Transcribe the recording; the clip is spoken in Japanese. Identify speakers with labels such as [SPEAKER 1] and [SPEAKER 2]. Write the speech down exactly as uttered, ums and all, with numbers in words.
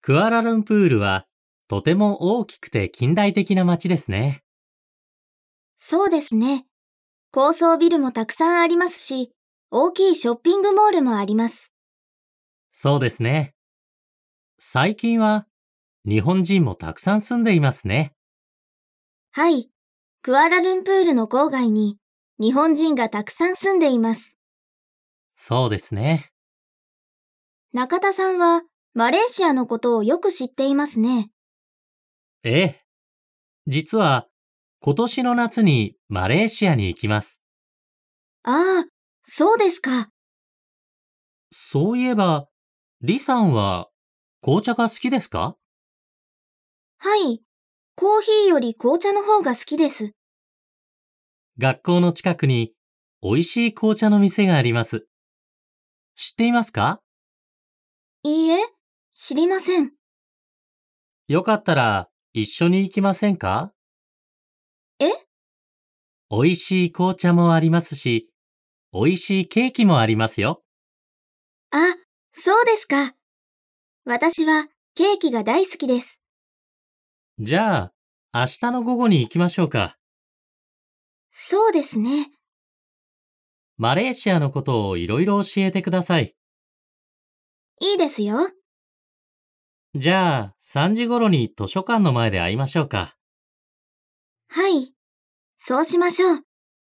[SPEAKER 1] クアラルンプールはとても大きくて近代的な街ですね。
[SPEAKER 2] そうですね。高層ビルもたくさんありますし、大きいショッピングモールもあります。
[SPEAKER 1] そうですね。最近は日本人もたくさん住んでいますね。
[SPEAKER 2] はい。クアラルンプールの郊外に日本人がたくさん住んでいます。
[SPEAKER 1] そうですね。
[SPEAKER 2] 中田さんはマレーシアのことをよく知っていますね。
[SPEAKER 1] ええ。実は今年の夏にマレーシアに行きます。
[SPEAKER 2] ああ、そうですか。
[SPEAKER 1] そういえば、リさんは紅茶が好きですか？
[SPEAKER 2] はい。コーヒーより紅茶の方が好きです。
[SPEAKER 1] 学校の近くに美味しい紅茶の店があります。知っていますか？
[SPEAKER 2] いいえ、知りません。
[SPEAKER 1] よかったら一緒に行きませんか？
[SPEAKER 2] え
[SPEAKER 1] 美味しい紅茶もありますし、美味しいケーキもありますよ。
[SPEAKER 2] あ、そうですか。私はケーキが大好きです。
[SPEAKER 1] じゃあ、明日の午後に行きましょうか。
[SPEAKER 2] そうですね。
[SPEAKER 1] マレーシアのことをいろいろ教えてください。
[SPEAKER 2] いいですよ。
[SPEAKER 1] じゃあ、さんじ頃に図書館の前で会いましょうか。
[SPEAKER 2] はい。そうしましょう。